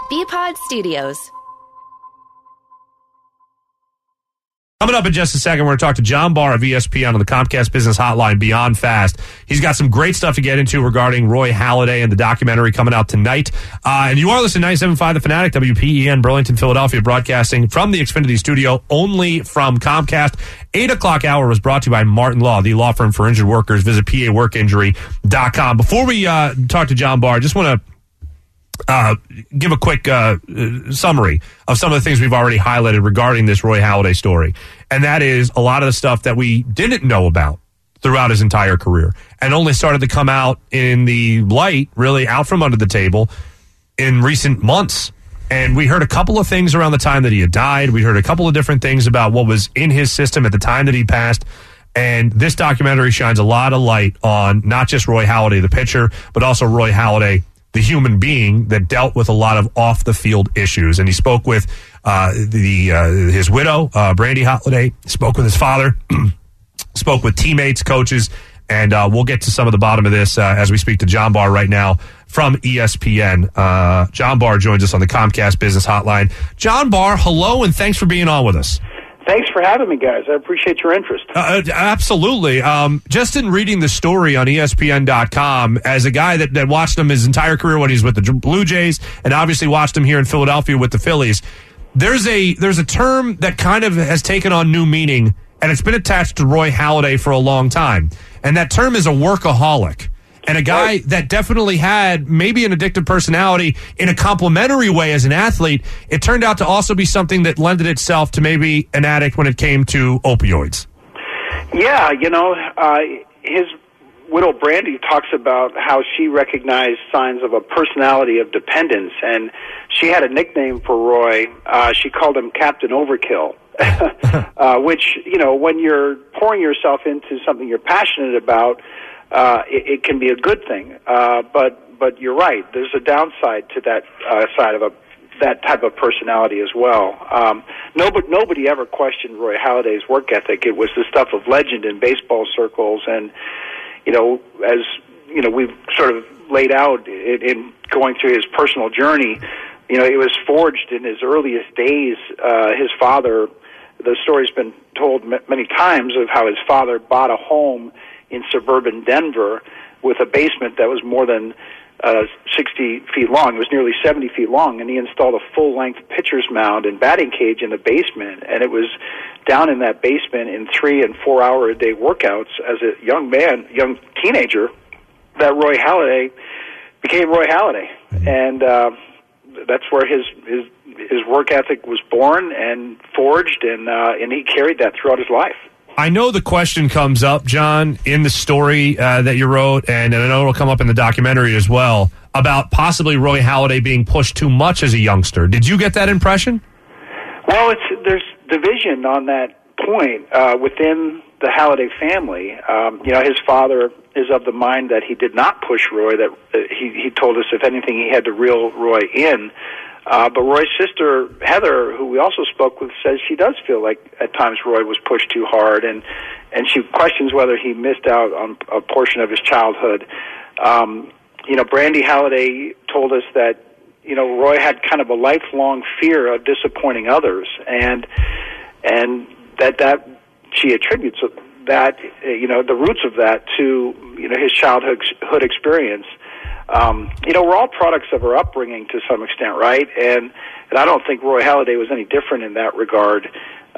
BPod Studios. Coming up in just a second, we're going to talk to John Barr of ESPN on the Comcast Business Hotline Beyond Fast. He's got some great stuff to get into regarding Roy Halladay and the documentary coming out tonight. And you are listening to 97.5 The Fanatic, WPEN, Burlington, Philadelphia, broadcasting from the Xfinity studio, only from Comcast. 8 o'clock hour was brought to you by Martin Law, the law firm for injured workers. Visit PAWorkinjury.com. Before we talk to John Barr, I just want to give a quick summary of some of the things we've already highlighted regarding this Roy Halladay story. And that is a lot of the stuff that we didn't know about throughout his entire career and only started to come out in the light, really out from under the table in recent months. And we heard a couple of things around the time that he had died. We heard a couple of different things about what was in his system at the time that he passed. And this documentary shines a lot of light on not just Roy Halladay, the pitcher, but also Roy Halladay, the human being that dealt with a lot of off-the-field issues. And he spoke with his widow, Brandy Halladay, spoke with his father, spoke with teammates, coaches, and we'll get to some of the bottom of this as we speak to John Barr right now from ESPN. John Barr joins us on the Comcast Business Hotline. John Barr, hello, and thanks for being on with us. Thanks for having me, guys. I appreciate your interest. Absolutely. Just in reading the story on ESPN.com, as a guy that watched him his entire career when he was with the Blue Jays, and obviously watched him here in Philadelphia with the Phillies, there's a term that kind of has taken on new meaning, and it's been attached to Roy Halladay for a long time. And that term is a workaholic. And a guy that definitely had maybe an addictive personality in a complimentary way as an athlete, it turned out to also be something that lended itself to maybe an addict when it came to opioids. Yeah, his widow Brandy talks about how she recognized signs of a personality of dependence, and she had a nickname for Roy. She called him Captain Overkill, which, when you're pouring yourself into something you're passionate about, it can be a good thing, but you're right. There's a downside to that side of that type of personality as well. Nobody ever questioned Roy Halladay's work ethic. It was the stuff of legend in baseball circles, and as we've sort of laid out in going through his personal journey, it was forged in his earliest days. His father, the story's been told many times of how his father bought a home in suburban Denver with a basement that was more than 60 feet long. It was nearly 70 feet long, and he installed a full-length pitcher's mound and batting cage in the basement, and it was down in that basement in 3- and 4-hour-a-day workouts as a young teenager, that Roy Halladay became Roy Halladay. And that's where his work ethic was born and forged, and he carried that throughout his life. I know the question comes up, John, in the story that you wrote, and I know it'll come up in the documentary as well, about possibly Roy Halladay being pushed too much as a youngster. Did you get that impression? Well, there's division on that point within the Halladay family. His father is of the mind that he did not push Roy, that he told us, if anything, he had to reel Roy in. But Roy's sister, Heather, who we also spoke with, says she does feel like at times Roy was pushed too hard, and she questions whether he missed out on a portion of his childhood. Brandy Halladay told us that, Roy had kind of a lifelong fear of disappointing others, and that she attributes that, the roots of that to, his childhood experience. We're all products of our upbringing to some extent, right? And I don't think Roy Halladay was any different in that regard.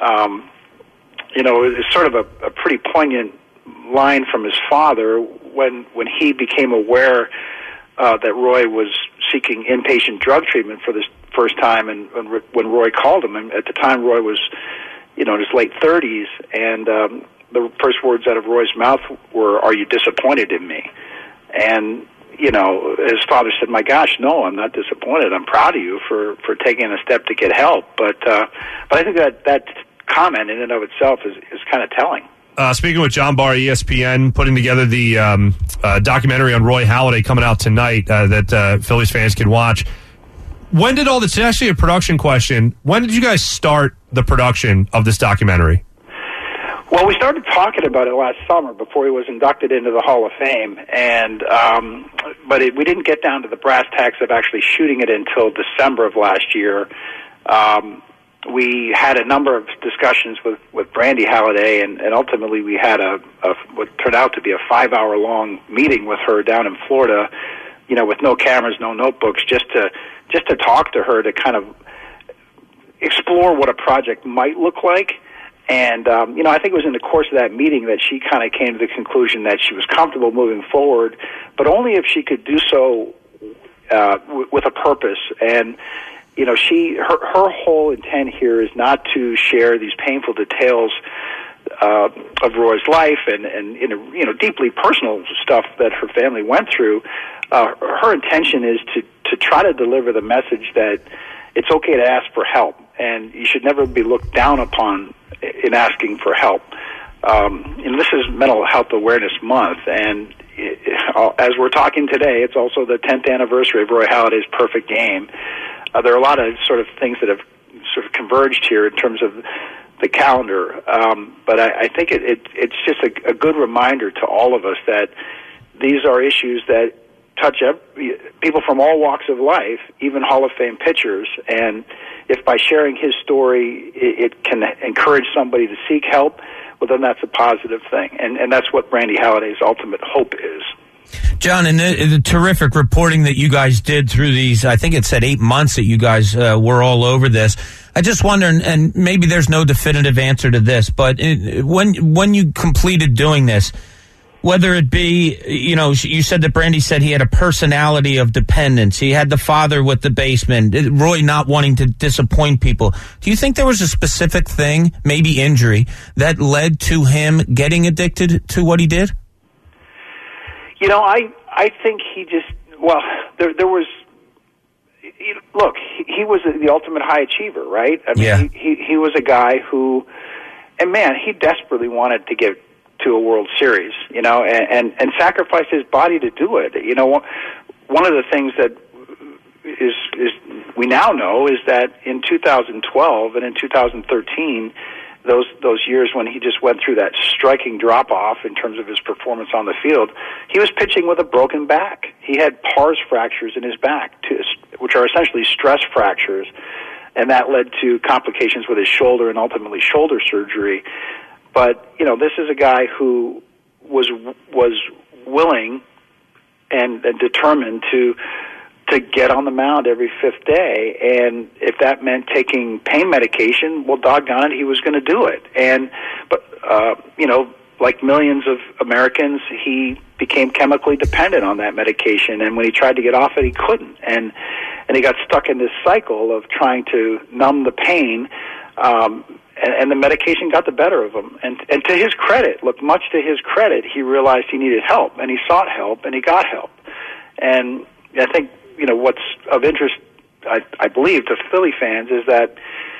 It's sort of a pretty poignant line from his father when he became aware that Roy was seeking inpatient drug treatment for the first time, and when Roy called him. And at the time, Roy was, in his late 30s, and the first words out of Roy's mouth were, "Are you disappointed in me?" And his father said, "My gosh, no, I'm not disappointed. I'm proud of you for taking a step to get help." But I think that comment in and of itself is kind of telling. Speaking with John Barr, ESPN, putting together the documentary on Roy Halladay coming out tonight that Phillies fans can watch. When did it's actually a production question. When did you guys start the production of this documentary? Well, we started talking about it last summer before he was inducted into the Hall of Fame, and but we didn't get down to the brass tacks of actually shooting it until December of last year. We had a number of discussions with Brandy Halliday, and ultimately we had what turned out to be a 5-hour-long meeting with her down in Florida, with no cameras, no notebooks, just to talk to her, to kind of explore what a project might look like. And, I think it was in the course of that meeting that she kind of came to the conclusion that she was comfortable moving forward, but only if she could do so with a purpose. And, her whole intent here is not to share these painful details of Roy's life and deeply personal stuff that her family went through. Her intention is to try to deliver the message that it's okay to ask for help, and you should never be looked down upon in asking for help. This is Mental Health Awareness Month, and as we're talking today, it's also the 10th anniversary of Roy Halladay's perfect game. There are a lot of sort of things that have sort of converged here in terms of the calendar, but I think it's just a good reminder to all of us that these are issues that touch people from all walks of life, even Hall of Fame pitchers, and if by sharing his story it can encourage somebody to seek help, well, then that's a positive thing, and that's what Brandy Halliday's ultimate hope is. John, and the terrific reporting that you guys did through these, I think it said 8 months that you guys were all over this. I just wonder, and maybe there's no definitive answer to this, but when you completed doing this, whether it be, you said that Brandy said he had a personality of dependence. He had the father with the basement, Roy not wanting to disappoint people. Do you think there was a specific thing, maybe injury, that led to him getting addicted to what he did? I think he just, there was, look, he was the ultimate high achiever, right? I mean, yeah. He was a guy who, and man, he desperately wanted to get to a World Series, and sacrifice his body to do it. One of the things that is we now know is that in 2012 and in 2013, those years when he just went through that striking drop-off in terms of his performance on the field, he was pitching with a broken back. He had pars fractures in his back, which are essentially stress fractures, and that led to complications with his shoulder and ultimately shoulder surgery. But, this is a guy who was willing and determined to get on the mound every fifth day, and if that meant taking pain medication, well, doggone it, he was going to do it. But like millions of Americans, he became chemically dependent on that medication, and when he tried to get off it, he couldn't, and he got stuck in this cycle of trying to numb the pain, and the medication got the better of him. And to his credit, much to his credit, he realized he needed help, and he sought help, and he got help. And I think what's of interest, I believe, to Philly fans is that,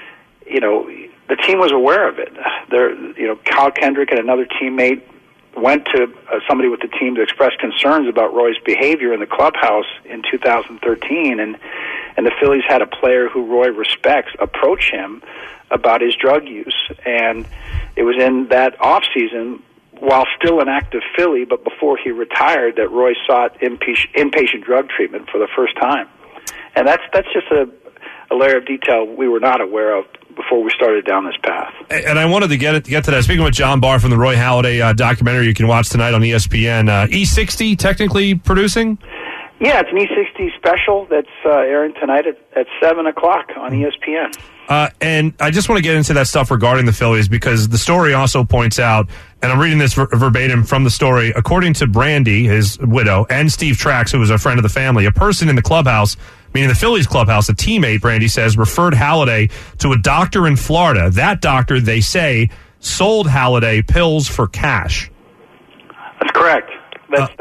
the team was aware of it. Kyle Kendrick and another teammate went to somebody with the team to express concerns about Roy's behavior in the clubhouse in 2013, and the Phillies had a player who Roy respects approach him about his drug use. And it was in that off season, while still an active Philly, but before he retired, that Roy sought inpatient drug treatment for the first time. And that's just a layer of detail we were not aware of before we started down this path. And I wanted to get to that. Speaking with John Barr from the Roy Halladay documentary you can watch tonight on ESPN. E60 technically producing? Yeah, it's an E60 special that's airing tonight at 7 o'clock on ESPN. And I just want to get into that stuff regarding the Phillies, because the story also points out, and I'm reading this verbatim from the story, according to Brandy, his widow, and Steve Trax, who was a friend of the family, a person in the clubhouse, meaning the Phillies clubhouse, a teammate, Brandy says, referred Halladay to a doctor in Florida. That doctor, they say, sold Halladay pills for cash. That's correct. That's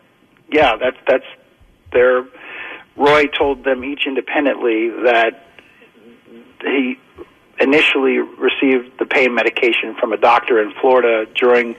their. Roy told them each independently that he initially received the pain medication from a doctor in Florida during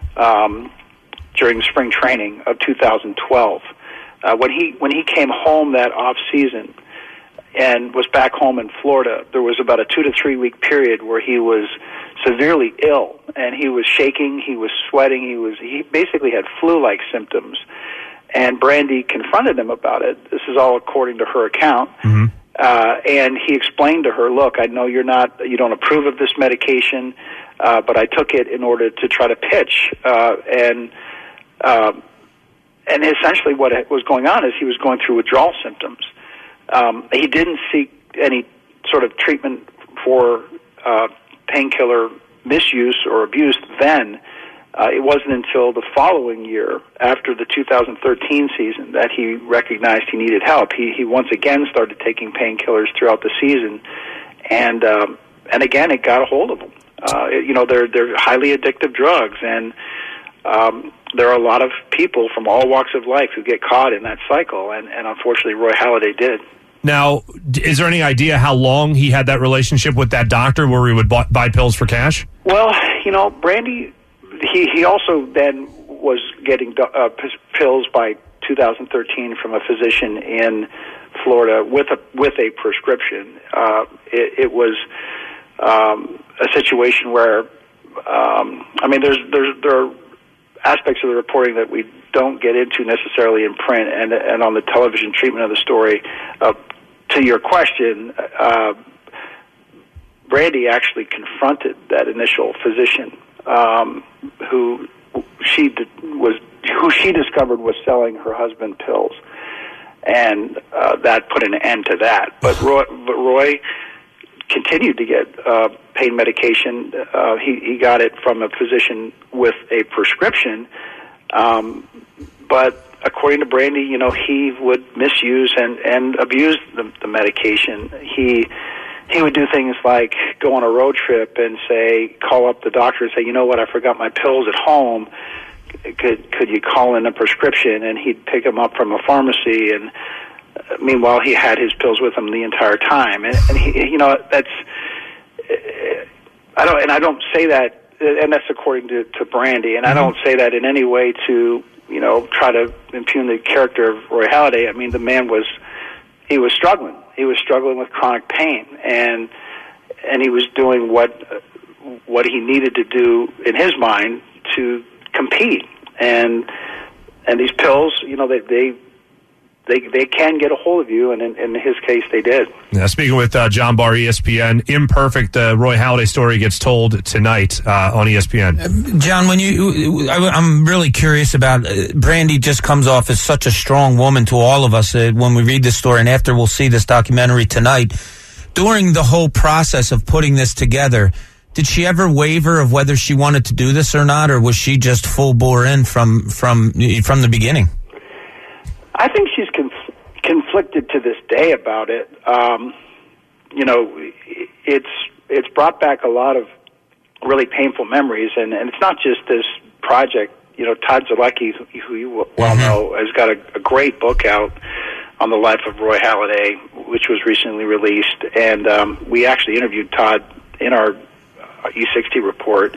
spring training of 2012. When he came home that off season, and was back home in Florida. There was about a 2 to 3 week period where he was severely ill, and he was shaking, he was sweating, he basically had flu-like symptoms. And Brandy confronted him about it. This is all according to her account. Mm-hmm. And he explained to her, look, I know you don't approve of this medication, but I took it in order to try to pitch. And essentially what was going on is he was going through withdrawal symptoms. He didn't seek any sort of treatment for painkiller misuse or abuse then. It wasn't until the following year, after the 2013 season, that he recognized he needed help. He once again started taking painkillers throughout the season, and again, it got a hold of him. They're highly addictive drugs, and there are a lot of people from all walks of life who get caught in that cycle, and unfortunately, Roy Halladay did. Now, is there any idea how long he had that relationship with that doctor where he would buy pills for cash? Well, Brandy, he also then was getting pills by 2013 from a physician in Florida with a prescription. It was a situation where, there are aspects of the reporting that we don't get into necessarily in print and on the television treatment of the story. To your question, Brandy actually confronted that initial physician who she discovered was selling her husband pills, and that put an end to that. But Roy continued to get pain medication. He got it from a physician with a prescription, but according to Brandy, he would misuse and abuse the medication. He would do things like go on a road trip and call up the doctor and say, you know what, I forgot my pills at home. Could you call in a prescription? And he'd pick them up from a pharmacy, and meanwhile he had his pills with him the entire time. And he, that's I don't say that, and that's according to Brandy. And I don't say that in any way to try to impugn the character of Roy Halladay. I mean, the man was struggling. He was struggling with chronic pain, and he was doing what he needed to do in his mind to compete. And these pills, they can get a hold of you, and in his case, they did. Now, speaking with John Barr, ESPN, Imperfect, Roy Halladay story gets told tonight on ESPN. John, I'm really curious about Brandy. Just comes off as such a strong woman to all of us when we read this story, and after we'll see this documentary tonight. During the whole process of putting this together, did she ever waver of whether she wanted to do this or not, or was she just full bore in from the beginning? I think she's conflicted to this day about it. It's brought back a lot of really painful memories, and it's not just this project. Todd Zalecki, who you well know, has got a great book out on the life of Roy Halladay, which was recently released, and we actually interviewed Todd in our E60 report.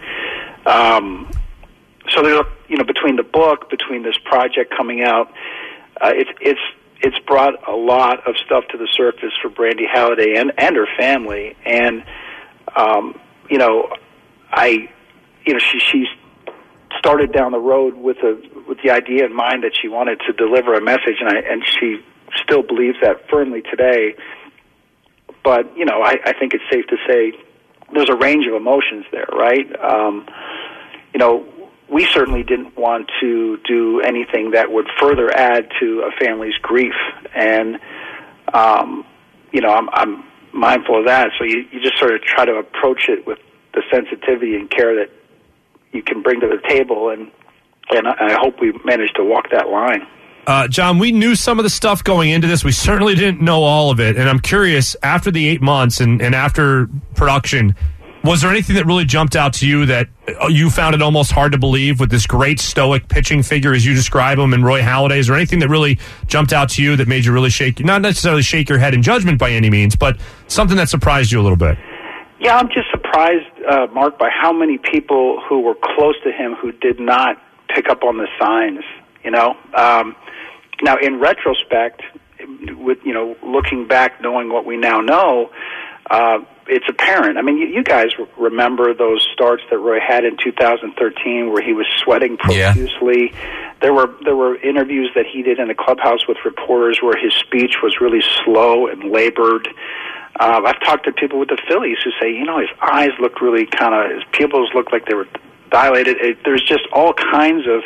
So there's between the book, between this project coming out, it's brought a lot of stuff to the surface for Brandy Halladay and her family, and she started down the road with the idea in mind that she wanted to deliver a message, and she still believes that firmly today. But I think it's safe to say there's a range of emotions there, right? We certainly didn't want to do anything that would further add to a family's grief, and I'm mindful of that. So you just sort of try to approach it with the sensitivity and care that you can bring to the table, and I hope we managed to walk that line. John, we knew some of the stuff going into this. We certainly didn't know all of it, and I'm curious, after the 8 months and after production, was there anything that really jumped out to you that you found it almost hard to believe with this great stoic pitching figure as you describe him and Roy Halladay? Is there anything that really jumped out to you that made you really not necessarily shake your head in judgment by any means, but something that surprised you a little bit? Yeah, I'm just surprised, Mark, by how many people who were close to him who did not pick up on the signs, Now, in retrospect, with looking back, knowing what we now know, it's apparent. I mean, you guys remember those starts that Roy had in 2013, where he was sweating profusely. Yeah. There were interviews that he did in the clubhouse with reporters where his speech was really slow and labored. I've talked to people with the Phillies who say, his eyes looked really his pupils looked like they were dilated. There's just all kinds of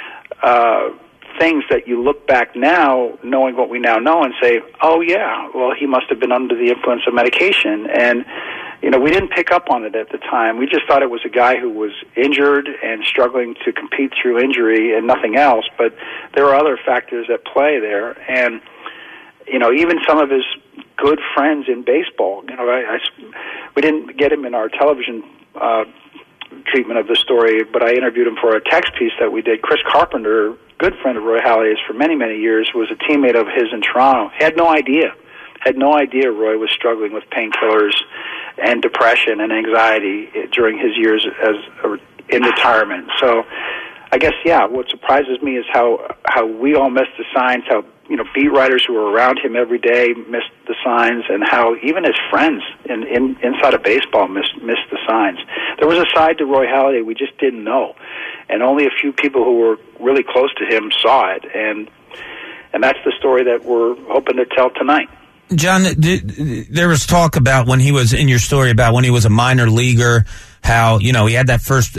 things that you look back now, knowing what we now know, and say, oh yeah, well, he must have been under the influence of medication. And we didn't pick up on it at the time. We just thought it was a guy who was injured and struggling to compete through injury and nothing else. But there were other factors at play there. And even some of his good friends in baseball, we didn't get him in our television treatment of the story, but I interviewed him for a text piece that we did. Chris Carpenter, good friend of Roy Halladay's for many, many years, was a teammate of his in Toronto. Had no idea Roy was struggling with painkillers and depression and anxiety during his years in retirement. So I guess, what surprises me is how we all missed the signs, how beat writers who were around him every day missed the signs, and how even his friends inside of baseball missed the signs. There was a side to Roy Halladay we just didn't know, and only a few people who were really close to him saw it, and that's the story that we're hoping to tell tonight. John, there was talk about when he was in your story about when he was a minor leaguer, how, he had that first,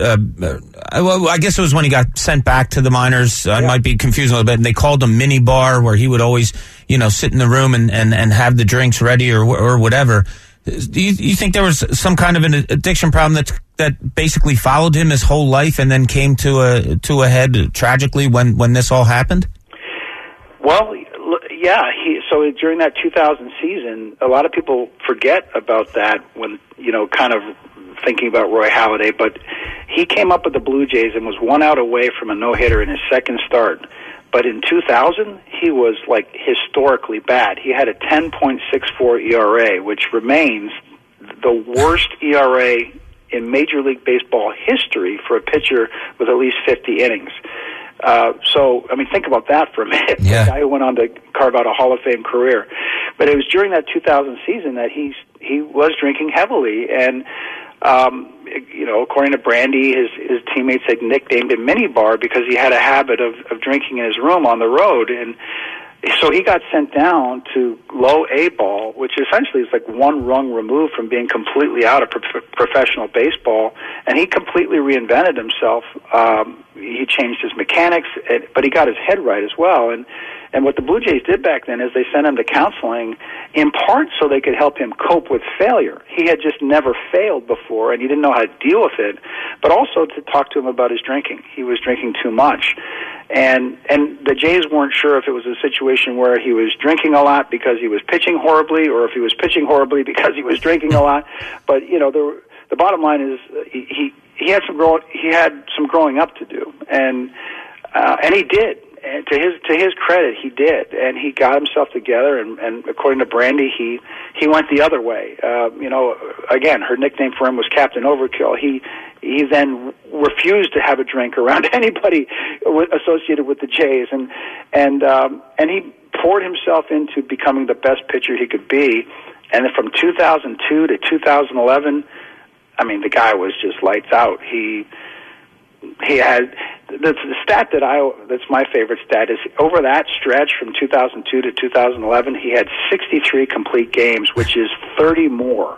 I guess it was when he got sent back to the minors. I might be confused a little bit. And they called him mini bar, where he would always, sit in the room and have the drinks ready or whatever. Do you think there was some kind of an addiction problem that basically followed him his whole life and then came to a head tragically when this all happened? Well, yeah. So during that 2000 season, a lot of people forget about that when, kind of thinking about Roy Halladay, but he came up with the Blue Jays and was 1 out away from a no-hitter in his second start. But in 2000, he was historically bad. He had a 10.64 ERA, which remains the worst ERA in Major League Baseball history for a pitcher with at least 50 innings. So, think about that for a minute. Yeah. The guy who went on to carve out a Hall of Fame career. But it was during that 2000 season that he was drinking heavily, and according to Brandy, his teammates had nicknamed him Mini Bar because he had a habit of drinking in his room on the road, and so he got sent down to low A ball, which essentially is one rung removed from being completely out of professional baseball, and he completely reinvented himself. He changed his mechanics, but he got his head right as well, and what the Blue Jays did back then is they sent him to counseling, in part so they could help him cope with failure. He had just never failed before, and he didn't know how to deal with it, but also to talk to him about his drinking. He was drinking too much. And the Jays weren't sure if it was a situation where he was drinking a lot because he was pitching horribly, or if he was pitching horribly because he was drinking a lot. But, the bottom line is he had some growing up to do, and he did. And to his credit, he did, and he got himself together. And according to Brandy, he went the other way. Again, her nickname for him was Captain Overkill. He then refused to have a drink around anybody associated with the Jays, and he poured himself into becoming the best pitcher he could be. And then from 2002 to 2011, the guy was just lights out. He had the stat that's my favorite stat is over that stretch from 2002 to 2011, he had 63 complete games, which is 30 more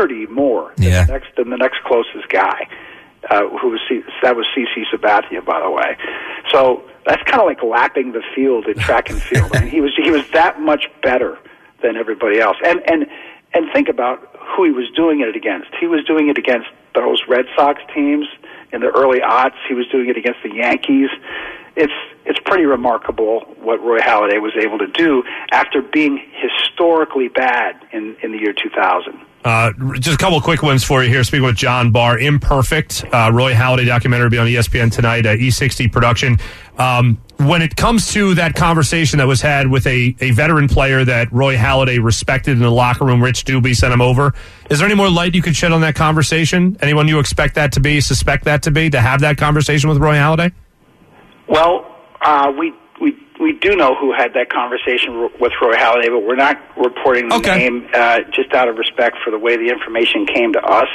than the next closest guy, that was CC Sabathia, by the way. So that's kind of like lapping the field in track and field. He was that much better than everybody else. And think about who he was doing it against. He was doing it against those Red Sox teams in the early aughts. He was doing it against the Yankees. It's pretty remarkable what Roy Halladay was able to do after being historically bad in the year 2000. Just a couple of quick ones for you here. Speaking with John Barr, Imperfect, Roy Halladay documentary will be on ESPN tonight, E60 production. When it comes to that conversation that was had with a veteran player that Roy Halladay respected in the locker room, Rich Doobie sent him over, is there any more light you could shed on that conversation? Anyone you suspect that to be, to have that conversation with Roy Halladay? Well, we do know who had that conversation with Roy Halladay, but we're not reporting the name just out of respect for the way the information came to us.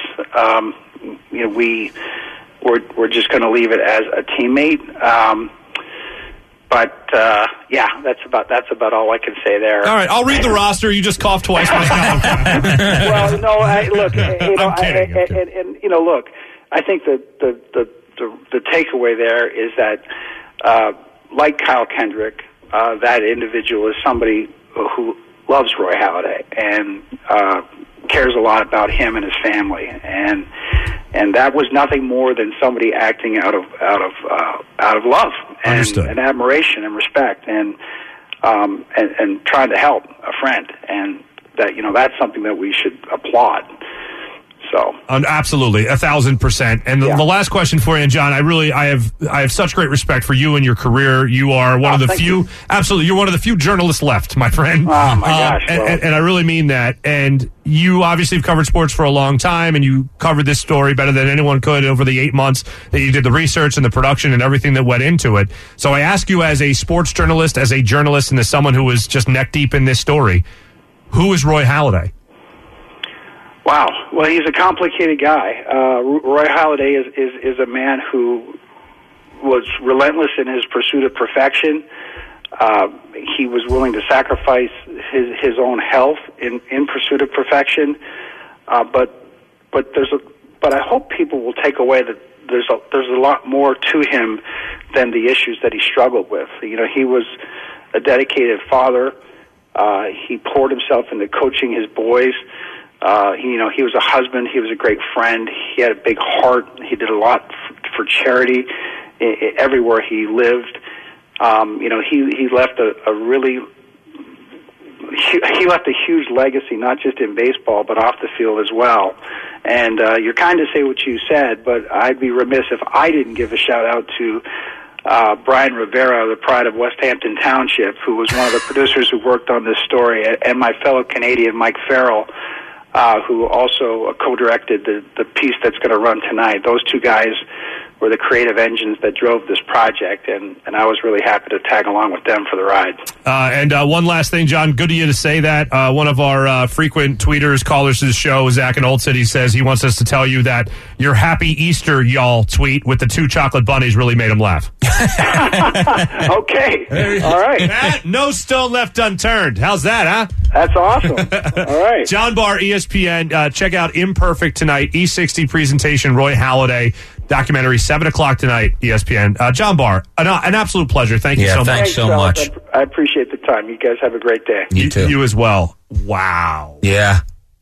We're just going to leave it as a teammate. That's about all I can say there. All right, I'll read the roster. You just coughed twice. Well, no, look, I'm kidding. Look, I think the takeaway there is that, like Kyle Kendrick, that individual is somebody who loves Roy Halladay and cares a lot about him and his family, and that was nothing more than somebody acting out of love and admiration and respect and trying to help a friend, and that that's something that we should applaud. So absolutely, 1,000%. And the last question for you, and John, I have such great respect for you and your career. You are one of the few, absolutely, you're one of the few journalists left, my friend. Oh my gosh! And I really mean that. And you obviously have covered sports for a long time, and you covered this story better than anyone could over the 8 months that you did the research and the production and everything that went into it. So I ask you, as a sports journalist, as a journalist, and as someone who was just neck deep in this story, who is Roy Halladay? Wow. Well, he's a complicated guy. Roy Halladay is a man who was relentless in his pursuit of perfection. He was willing to sacrifice his own health in pursuit of perfection. But I hope people will take away that there's a lot more to him than the issues that he struggled with. He was a dedicated father. He poured himself into coaching his boys. He was a husband. He was a great friend. He had a big heart. He did a lot for charity everywhere he lived. He left he left a huge legacy, not just in baseball, but off the field as well. And you're kind to say what you said, but I'd be remiss if I didn't give a shout out to Brian Rivera, the pride of West Hampton Township, who was one of the producers who worked on this story, and my fellow Canadian Mike Farrell, who also co-directed the piece that's going to run tonight. Those two guys were the creative engines that drove this project, and I was really happy to tag along with them for the ride. And one last thing, John, good of you to say that. One of our frequent tweeters, callers to the show, Zach in Old City, says he wants us to tell you that your Happy Easter, y'all tweet with the 2 chocolate bunnies really made him laugh. Okay. All right. No stone left unturned. How's that, huh? That's awesome. All right. John Barr, ESPN. Check out Imperfect tonight. E60 presentation, Roy Halladay. Documentary, 7 o'clock tonight, ESPN. John Barr, an absolute pleasure. Thank you so much. Thanks so much. I appreciate the time. You guys have a great day. You too. You as well. Wow. Yeah.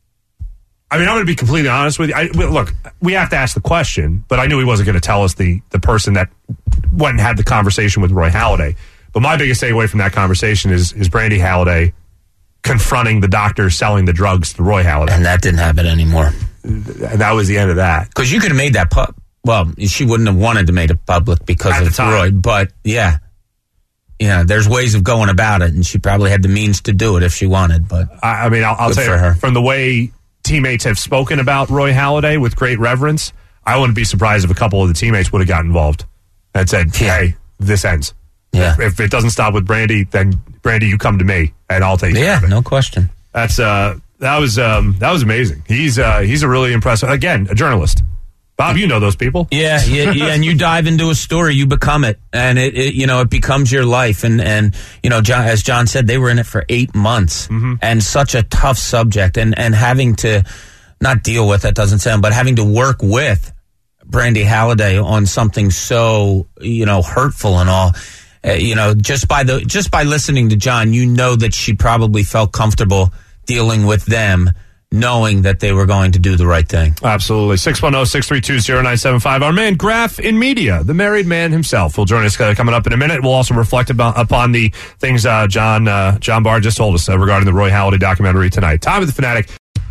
I mean, I'm going to be completely honest with you. Look, we have to ask the question, but I knew he wasn't going to tell us the person that went and had the conversation with Roy Halladay. But my biggest takeaway from that conversation is Brandy Halladay confronting the doctor selling the drugs to Roy Halladay. And that didn't happen anymore. And that was the end of that. Because you could have made that well, she wouldn't have wanted to make it public because of Roy. But, yeah, there's ways of going about it, and she probably had the means to do it if she wanted. But I mean, I'll tell you, from the way teammates have spoken about Roy Halladay with great reverence, I wouldn't be surprised if a couple of the teammates would have got involved and said, hey, this ends. Yeah. If it doesn't stop with Brandy, then Brandy, you come to me, and I'll take care of it. No question. That was amazing. He's a really impressive, again, a journalist. Bob, you know those people. Yeah, and you dive into a story, you become it, and it becomes your life. And John, as John said, they were in it for 8 months, and such a tough subject, and having to not deal with it doesn't sound, but having to work with Brandy Halladay on something so hurtful and all. Just by listening to John, that she probably felt comfortable dealing with them, knowing that they were going to do the right thing. Absolutely. 610-632-0975. Our man Graf in media, the married man himself, will join us coming up in a minute. We'll also reflect upon the things John Barr just told us regarding the Roy Halladay documentary tonight. Time of the Fanatic.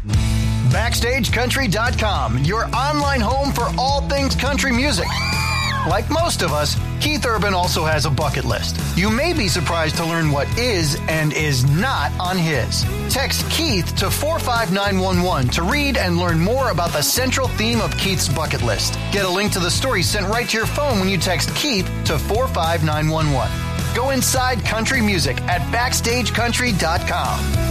BackstageCountry.com, your online home for all things country music. Like most of us, Keith Urban also has a bucket list. You may be surprised to learn what is and is not on his. Text Keith to 45911 to read and learn more about the central theme of Keith's bucket list. Get a link to the story sent right to your phone when you text Keith to 45911. Go inside country music at BackstageCountry.com.